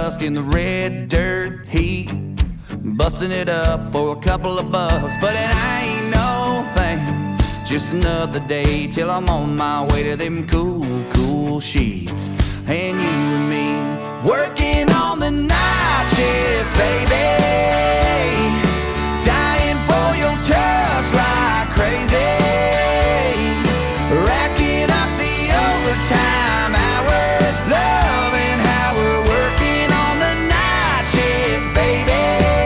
dusk in the red dirt heat, busting it up for a couple of bucks. But it ain't no thing, just another day till I'm on my way to them cool, cool sheets. And you and me working on the night shift, baby, dying for your touch like crazy, racking up the overtime hours, loving how we're working on the night shift, baby.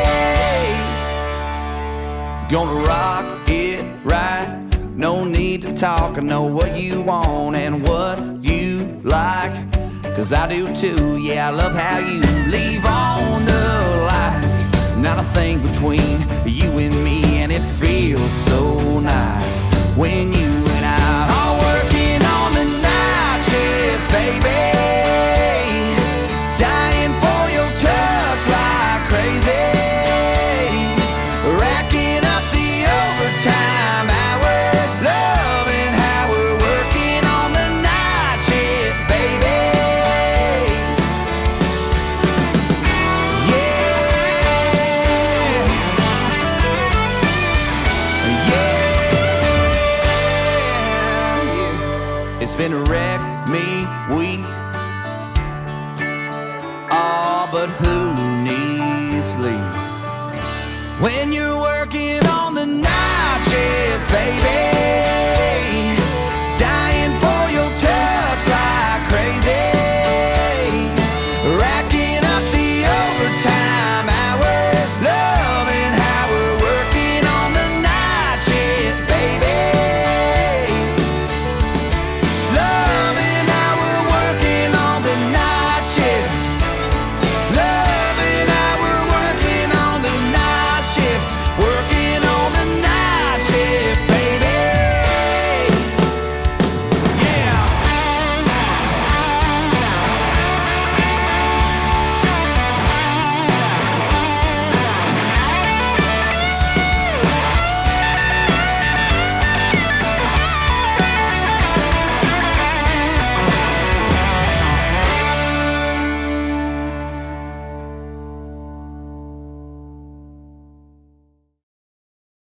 Gonna rock it right, no need to talk. I know what you want and what you like, 'cause I do too, yeah, I love how you leave on the lights. Not a thing between you and me, and it feels so nice when you and I are working on the night shift, baby, dying for your touch like crazy, racking up the overtime hours, loving how we're working on the night shift, baby. It's been a wreck me week. Oh, but who needs sleep when you're working on the night shift, baby?